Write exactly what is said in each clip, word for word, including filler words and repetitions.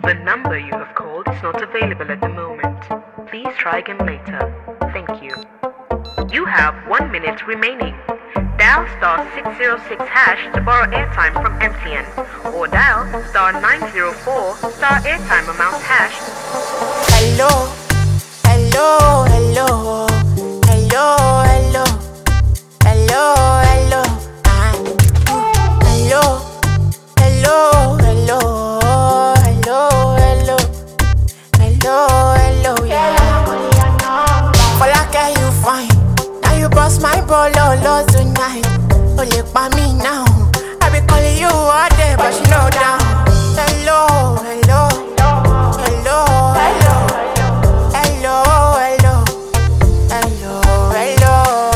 The number you have called is not available at the moment. Please try again later. Thank you. You have one minute remaining. Dial star six zero six hash to borrow airtime from M T N, or dial star nine zero four star airtime amount hash. Hello, hello, hello, hello, hello, hello, hello, ah. hello, hello, hello, hello, hello, hello, hello, yeah. For like you fine, now you bust my ball all tonight. Only by me now, I be calling you all day, but you know down. Hello, hello, hello, hello, hello, hello, hello, hello.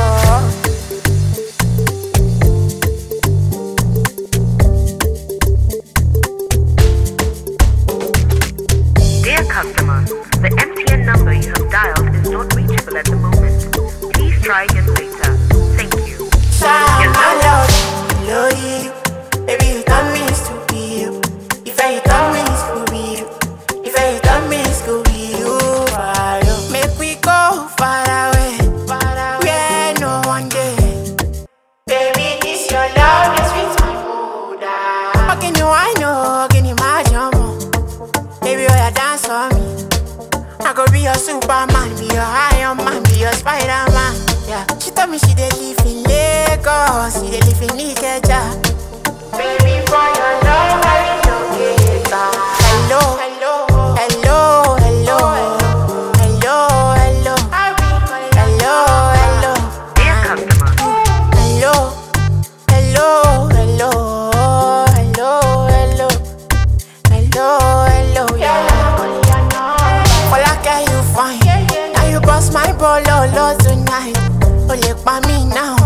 Dear customer, the M T N number you have dialed is not reachable at the moment. Please try again later. Thank you. Shine my love, hello you. Baby, you got me Scooby-Doo. If I got me Scooby-Doo. If I got me Scooby-Doo. Make we go far away, where no one day. Baby, this your love, this sweet my mood. How can you, I know, can you imagine more? Baby, oh, you dance for me. I could be your Superman, be your Iron Man, be your Spider-Man. Yeah, she told me she dey live in Lagos, she dey live in Ikeja. Baby, for your love, I relocate. Hello, hello, hello, hello, hello, hello, hello, hello. Dear customer, Hello, hello, hello, hello, hello, hello, hello, yeah. For like you fine, now you bust my ball all tonight. Only by me now,